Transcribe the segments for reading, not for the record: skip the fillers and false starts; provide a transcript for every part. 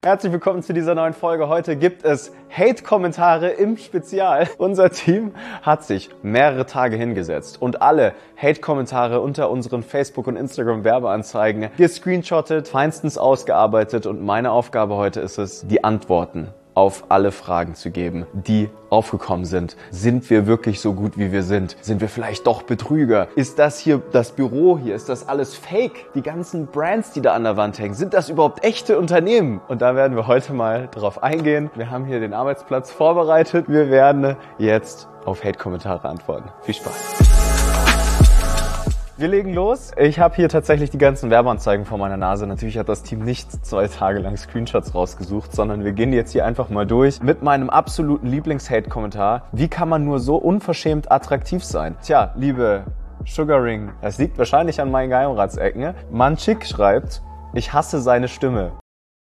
Herzlich willkommen zu dieser neuen Folge. Heute gibt es Hate-Kommentare im Spezial. Unser Team hat sich mehrere Tage hingesetzt und alle Hate-Kommentare unter unseren Facebook- und Instagram-Werbeanzeigen gescreenshottet, feinstens ausgearbeitet und meine Aufgabe heute ist es, die Antworten auf alle Fragen zu geben, die aufgekommen sind. Sind wir wirklich so gut, wie wir sind? Sind wir vielleicht doch Betrüger? Ist das hier das Büro hier? Ist das alles Fake? Die ganzen Brands, die da an der Wand hängen, sind das überhaupt echte Unternehmen? Und da werden wir heute mal drauf eingehen. Wir haben hier den Arbeitsplatz vorbereitet. Wir werden jetzt auf Hate-Kommentare antworten. Viel Spaß! Wir legen los. Ich habe hier tatsächlich die ganzen Werbeanzeigen vor meiner Nase. Natürlich hat das Team nicht 2 Tage lang Screenshots rausgesucht, sondern wir gehen jetzt hier einfach mal durch mit meinem absoluten Lieblings-Hate-Kommentar. Wie kann man nur so unverschämt attraktiv sein? Tja, liebe Sugaring, das liegt wahrscheinlich an meinen Geheimratsecken. Manchik schreibt, ich hasse seine Stimme.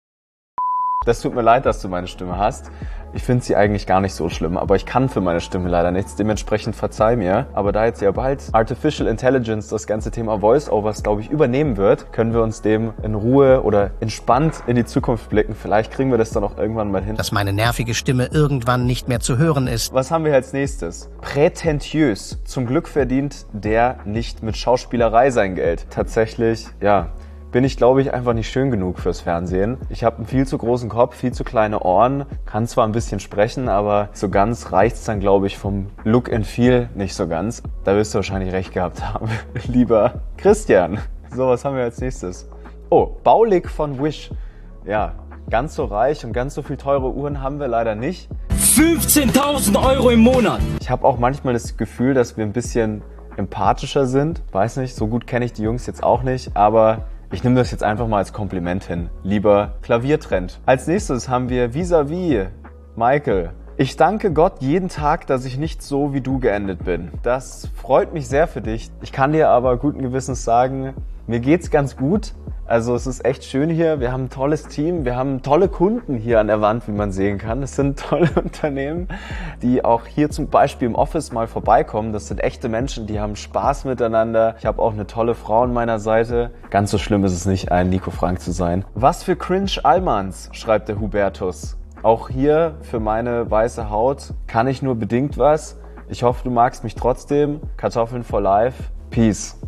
Das tut mir leid, dass du meine Stimme hast. Ich finde sie eigentlich gar nicht so schlimm, aber ich kann für meine Stimme leider nichts, dementsprechend verzeih mir. Aber da jetzt ja bald Artificial Intelligence das ganze Thema Voice-Overs, glaube ich, übernehmen wird, können wir uns dem in Ruhe oder entspannt in die Zukunft blicken. Vielleicht kriegen wir das dann auch irgendwann mal hin. Dass meine nervige Stimme irgendwann nicht mehr zu hören ist. Was haben wir als nächstes? Prätentiös. Zum Glück verdient der nicht mit Schauspielerei sein Geld. Tatsächlich, ja, bin ich, glaube ich, einfach nicht schön genug fürs Fernsehen. Ich habe einen viel zu großen Kopf, viel zu kleine Ohren, kann zwar ein bisschen sprechen, aber so ganz reicht's dann, glaube ich, vom Look and Feel nicht so ganz. Da wirst du wahrscheinlich recht gehabt haben, lieber Christian. So, was haben wir als nächstes? Oh, Baulig von Wish. Ja, ganz so reich und ganz so viel teure Uhren haben wir leider nicht. 15.000 € im Monat! Ich habe auch manchmal das Gefühl, dass wir ein bisschen empathischer sind. Weiß nicht, so gut kenne ich die Jungs jetzt auch nicht, aber ich nehme das jetzt einfach mal als Kompliment hin. Lieber Klaviertrend. Als nächstes haben wir Vis-a-vis Michael. Ich danke Gott jeden Tag, dass ich nicht so wie du geendet bin. Das freut mich sehr für dich. Ich kann dir aber guten Gewissens sagen, mir geht's ganz gut. Also es ist echt schön hier. Wir haben ein tolles Team. Wir haben tolle Kunden hier an der Wand, wie man sehen kann. Es sind tolle Unternehmen, die auch hier zum Beispiel im Office mal vorbeikommen. Das sind echte Menschen, die haben Spaß miteinander. Ich habe auch eine tolle Frau an meiner Seite. Ganz so schlimm ist es nicht, ein Nico Frank zu sein. Was für cringe Allmanns, schreibt der Hubertus. Auch hier für meine weiße Haut kann ich nur bedingt was. Ich hoffe, du magst mich trotzdem. Kartoffeln for life. Peace.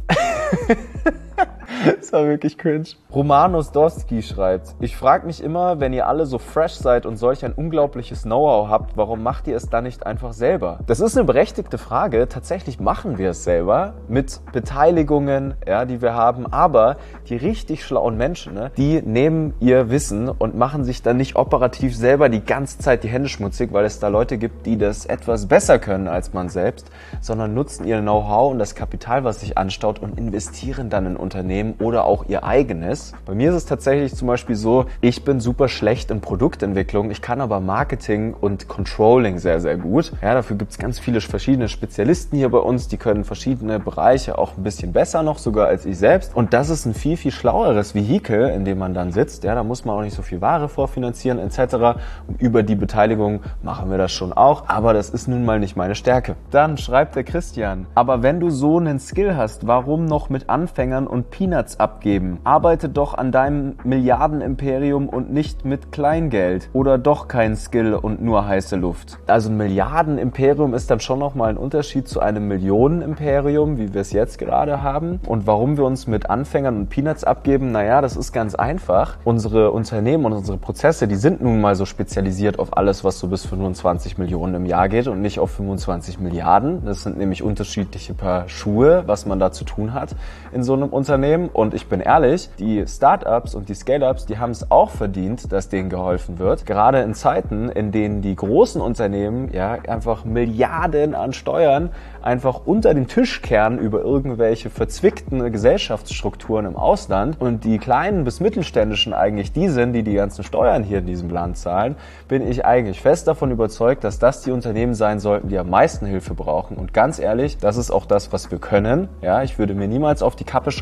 Das war wirklich cringe. Romanus Dostki schreibt, ich frage mich immer, wenn ihr alle so fresh seid und solch ein unglaubliches Know-how habt, warum macht ihr es dann nicht einfach selber? Das ist eine berechtigte Frage. Tatsächlich machen wir es selber mit Beteiligungen, ja, die wir haben. Aber die richtig schlauen Menschen, ne, die nehmen ihr Wissen und machen sich dann nicht operativ selber die ganze Zeit die Hände schmutzig, weil es da Leute gibt, die das etwas besser können als man selbst, sondern nutzen ihr Know-how und das Kapital, was sich anstaut und investieren dann in Unternehmen oder auch ihr eigenes. Bei mir ist es tatsächlich zum Beispiel so, ich bin super schlecht in Produktentwicklung, ich kann aber Marketing und Controlling sehr, sehr gut. Ja, dafür gibt es ganz viele verschiedene Spezialisten hier bei uns, die können verschiedene Bereiche auch ein bisschen besser noch, sogar als ich selbst. Und das ist ein viel, viel schlaueres Vehikel, in dem man dann sitzt. Ja, da muss man auch nicht so viel Ware vorfinanzieren etc. Und über die Beteiligung machen wir das schon auch, aber das ist nun mal nicht meine Stärke. Dann schreibt der Christian, aber wenn du so einen Skill hast, warum noch mit Anfängern und Peanuts abgeben? Arbeite doch an deinem Milliardenimperium und nicht mit Kleingeld. Oder doch kein Skill und nur heiße Luft. Also ein Milliardenimperium ist dann schon nochmal ein Unterschied zu einem Millionenimperium, wie wir es jetzt gerade haben. Und warum wir uns mit Anfängern und Peanuts abgeben? Naja, das ist ganz einfach. Unsere Unternehmen und unsere Prozesse, die sind nun mal so spezialisiert auf alles, was so bis 25 Millionen im Jahr geht und nicht auf 25 Milliarden. Das sind nämlich unterschiedliche Paar Schuhe, was man da zu tun hat in so einem Unternehmen. Und ich bin ehrlich, die Startups und die Scale-Ups, die haben es auch verdient, dass denen geholfen wird. Gerade in Zeiten, in denen die großen Unternehmen ja einfach Milliarden an Steuern einfach unter den Tisch kehren über irgendwelche verzwickten Gesellschaftsstrukturen im Ausland und die kleinen bis mittelständischen eigentlich die sind, die die ganzen Steuern hier in diesem Land zahlen, bin ich eigentlich fest davon überzeugt, dass das die Unternehmen sein sollten, die am meisten Hilfe brauchen. Und ganz ehrlich, das ist auch das, was wir können. Ja, ich würde mir niemals auf die Kappe schreiben, einen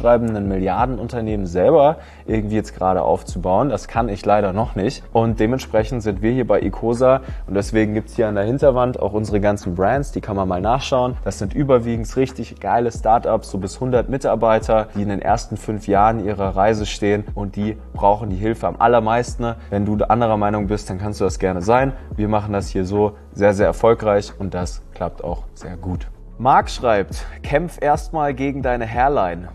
Milliardenunternehmen selber irgendwie jetzt gerade aufzubauen. Das kann ich leider noch nicht. Und dementsprechend sind wir hier bei Icosa und deswegen gibt's hier an der Hinterwand auch unsere ganzen Brands, die kann man mal nachschauen. Das sind überwiegend richtig geile Startups, so bis 100 Mitarbeiter, die in den ersten 5 Jahren ihrer Reise stehen und die brauchen die Hilfe am allermeisten. Wenn du anderer Meinung bist, dann kannst du das gerne sein. Wir machen das hier so sehr, sehr erfolgreich und das klappt auch sehr gut. Marc schreibt, kämpf erstmal gegen deine Hairline.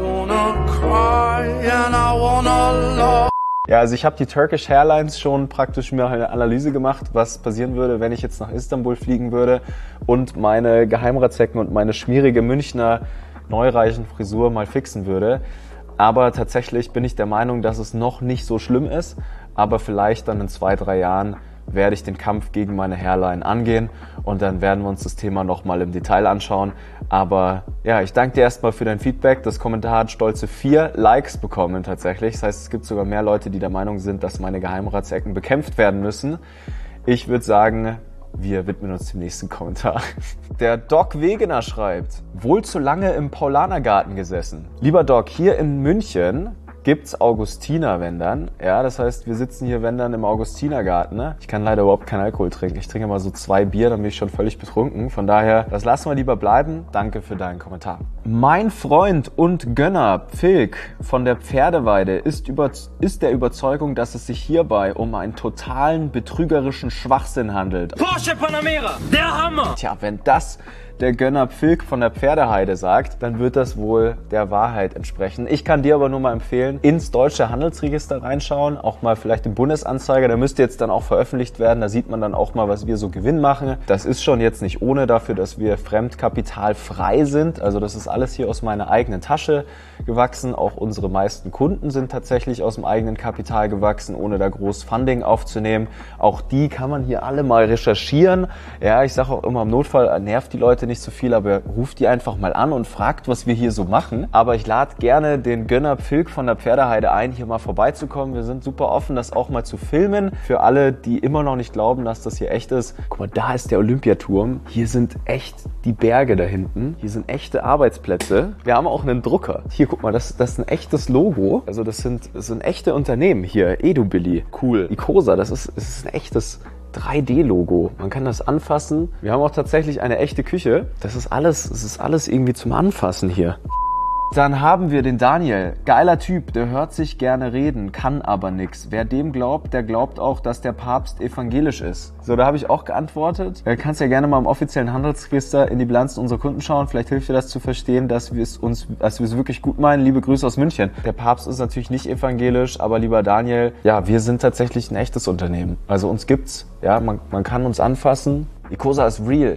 Ja, also ich habe die Turkish Hairlines schon praktisch mir eine Analyse gemacht, was passieren würde, wenn ich jetzt nach Istanbul fliegen würde und meine Geheimratsecken und meine schmierige Münchner neureichen Frisur mal fixen würde. Aber tatsächlich bin ich der Meinung, dass es noch nicht so schlimm ist, aber vielleicht dann in 2, 3 Jahren werde ich den Kampf gegen meine Hairline angehen und dann werden wir uns das Thema nochmal im Detail anschauen. Aber ja, ich danke dir erstmal für dein Feedback. Das Kommentar hat stolze 4 Likes bekommen tatsächlich. Das heißt, es gibt sogar mehr Leute, die der Meinung sind, dass meine Geheimratsecken bekämpft werden müssen. Ich würde sagen, wir widmen uns dem nächsten Kommentar. Der Doc Wegener schreibt, wohl zu lange im Paulanergarten gesessen. Lieber Doc, hier in München gibt's Augustiner, wenn dann. Ja, das heißt, wir sitzen hier, wenn dann, im Augustinergarten. Ne? Ich kann leider überhaupt keinen Alkohol trinken. Ich trinke mal so 2 Bier, dann bin ich schon völlig betrunken. Von daher, das lassen wir lieber bleiben. Danke für deinen Kommentar. Mein Freund und Gönner Pfilk von der Pferdeweide ist der Überzeugung, dass es sich hierbei um einen totalen betrügerischen Schwachsinn handelt. Porsche Panamera, der Hammer! Tja, wenn das der Gönner Pfilk von der Pferdeheide sagt, dann wird das wohl der Wahrheit entsprechen. Ich kann dir aber nur mal empfehlen, ins deutsche Handelsregister reinschauen, auch mal vielleicht im Bundesanzeiger, der müsste jetzt dann auch veröffentlicht werden, da sieht man dann auch mal, was wir so Gewinn machen. Das ist schon jetzt nicht ohne dafür, dass wir fremdkapitalfrei sind, also das ist alles hier aus meiner eigenen Tasche gewachsen, auch unsere meisten Kunden sind tatsächlich aus dem eigenen Kapital gewachsen, ohne da groß Funding aufzunehmen. Auch die kann man hier alle mal recherchieren. Ja, ich sage auch immer, im Notfall nervt die Leute nicht so viel, aber ruft die einfach mal an und fragt, was wir hier so machen. Aber ich lade gerne den Gönner Pfilk von der Pferdeheide ein, hier mal vorbeizukommen. Wir sind super offen, das auch mal zu filmen. Für alle, die immer noch nicht glauben, dass das hier echt ist. Guck mal, da ist der Olympiaturm. Hier sind echt die Berge da hinten. Hier sind echte Arbeitsplätze. Wir haben auch einen Drucker. Hier, guck mal, das ist ein echtes Logo. Also das sind echte Unternehmen hier. Edubilly, cool. Icosa, das ist ein echtes 3D-Logo. Man kann das anfassen. Wir haben auch tatsächlich eine echte Küche. Das ist alles irgendwie zum Anfassen hier. Dann haben wir den Daniel. Geiler Typ, der hört sich gerne reden, kann aber nix. Wer dem glaubt, der glaubt auch, dass der Papst evangelisch ist. So, da habe ich auch geantwortet. Du kannst ja gerne mal im offiziellen Handelsregister in die Bilanzen unserer Kunden schauen. Vielleicht hilft dir das zu verstehen, dass wir es wirklich gut meinen. Liebe Grüße aus München. Der Papst ist natürlich nicht evangelisch, aber lieber Daniel, ja, wir sind tatsächlich ein echtes Unternehmen. Also uns gibt's, ja, man kann uns anfassen. Icosa ist real.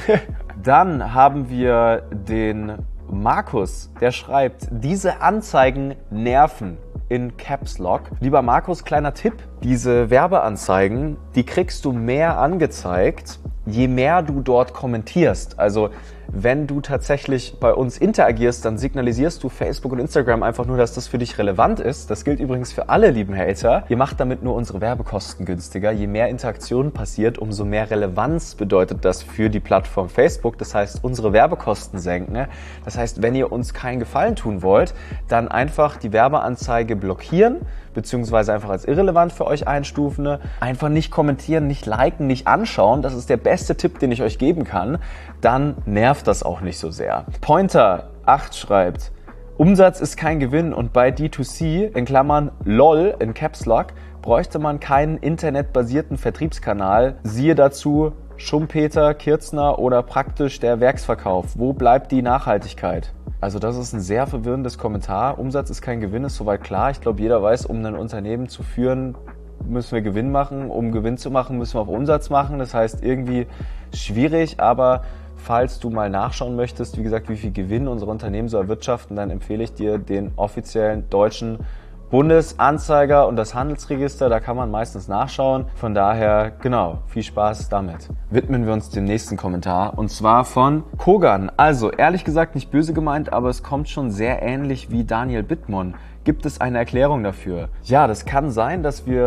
Dann haben wir den Markus, der schreibt, diese Anzeigen nerven in Caps Lock. Lieber Markus, kleiner Tipp, diese Werbeanzeigen, die kriegst du mehr angezeigt, je mehr du dort kommentierst. Also wenn du tatsächlich bei uns interagierst, dann signalisierst du Facebook und Instagram einfach nur, dass das für dich relevant ist. Das gilt übrigens für alle lieben Hater. Ihr macht damit nur unsere Werbekosten günstiger. Je mehr Interaktion passiert, umso mehr Relevanz bedeutet das für die Plattform Facebook. Das heißt, unsere Werbekosten senken. Das heißt, wenn ihr uns keinen Gefallen tun wollt, dann einfach die Werbeanzeige blockieren, beziehungsweise einfach als irrelevant für euch einstufen. Einfach nicht kommentieren, nicht liken, nicht anschauen. Das ist der beste Tipp, den ich euch geben kann. Dann nervt das auch nicht so sehr. Pointer 8 schreibt, Umsatz ist kein Gewinn und bei D2C, in Klammern LOL in Caps Lock, bräuchte man keinen internetbasierten Vertriebskanal. Siehe dazu Schumpeter, Kirzner oder praktisch der Werksverkauf. Wo bleibt die Nachhaltigkeit? Also das ist ein sehr verwirrendes Kommentar. Umsatz ist kein Gewinn, ist soweit klar. Ich glaube, jeder weiß, um ein Unternehmen zu führen, müssen wir Gewinn machen. Um Gewinn zu machen, müssen wir auch Umsatz machen. Das heißt, irgendwie schwierig, aber falls du mal nachschauen möchtest, wie gesagt, wie viel Gewinn unsere Unternehmen so erwirtschaften, dann empfehle ich dir den offiziellen deutschen Bundesanzeiger und das Handelsregister, da kann man meistens nachschauen. Von daher, genau, viel Spaß damit. Widmen wir uns dem nächsten Kommentar und zwar von Kogan. Also, ehrlich gesagt nicht böse gemeint, aber es kommt schon sehr ähnlich wie Daniel Bittmann. Gibt es eine Erklärung dafür? Ja, das kann sein, dass wir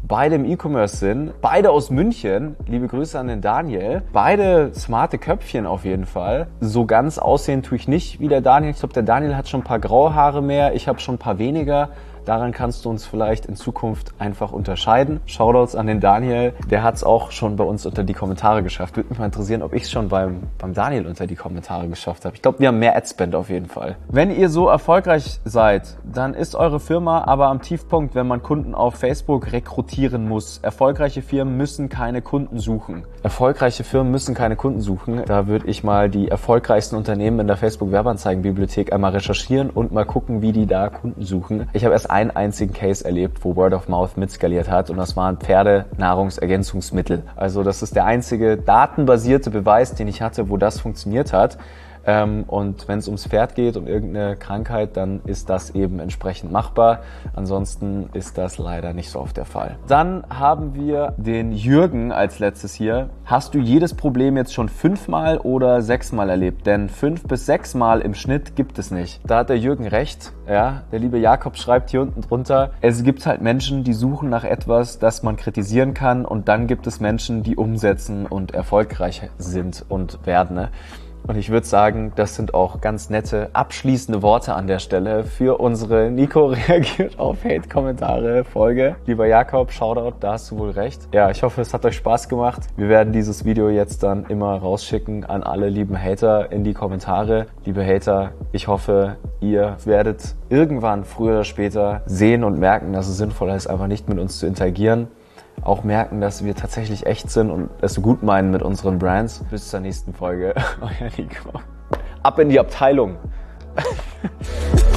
beide im E-Commerce sind, beide aus München. Liebe Grüße an den Daniel. Beide smarte Köpfchen auf jeden Fall. So ganz aussehen tue ich nicht wie der Daniel. Ich glaube, der Daniel hat schon ein paar graue Haare mehr, ich habe schon ein paar weniger. Daran kannst du uns vielleicht in Zukunft einfach unterscheiden. Shoutouts an den Daniel, der hat es auch schon bei uns unter die Kommentare geschafft. Würde mich mal interessieren, ob ich es schon beim Daniel unter die Kommentare geschafft habe. Ich glaube, wir haben mehr Adspend auf jeden Fall. Wenn ihr so erfolgreich seid, dann ist eure Firma aber am Tiefpunkt, wenn man Kunden auf Facebook rekrutieren muss. Erfolgreiche Firmen müssen keine Kunden suchen. Erfolgreiche Firmen müssen keine Kunden suchen. Da würde ich mal die erfolgreichsten Unternehmen in der Facebook-Werbeanzeigenbibliothek einmal recherchieren und mal gucken, wie die da Kunden suchen. Ich habe erst einen einzigen Case erlebt, wo Word of Mouth mitskaliert hat und das waren Pferdenahrungsergänzungsmittel. Also das ist der einzige datenbasierte Beweis, den ich hatte, wo das funktioniert hat. Und wenn es ums Pferd geht, um irgendeine Krankheit, dann ist das eben entsprechend machbar. Ansonsten ist das leider nicht so oft der Fall. Dann haben wir den Jürgen als letztes hier. Hast du jedes Problem jetzt schon 5-mal oder 6-mal erlebt? Denn 5 bis 6-mal im Schnitt gibt es nicht. Da hat der Jürgen recht. Ja, der liebe Jakob schreibt hier unten drunter, es gibt halt Menschen, die suchen nach etwas, das man kritisieren kann, und dann gibt es Menschen, die umsetzen und erfolgreich sind und werden. Ne? Und ich würde sagen, das sind auch ganz nette abschließende Worte an der Stelle für unsere Nico reagiert auf Hate-Kommentare Folge. Lieber Jakob, Shoutout, da hast du wohl recht. Ja, ich hoffe, es hat euch Spaß gemacht. Wir werden dieses Video jetzt dann immer rausschicken an alle lieben Hater in die Kommentare. Liebe Hater, ich hoffe, ihr werdet irgendwann früher oder später sehen und merken, dass es sinnvoller ist, einfach nicht mit uns zu interagieren. Auch merken, dass wir tatsächlich echt sind und es gut meinen mit unseren Brands. Bis zur nächsten Folge. Euer Nico. Ab in die Abteilung.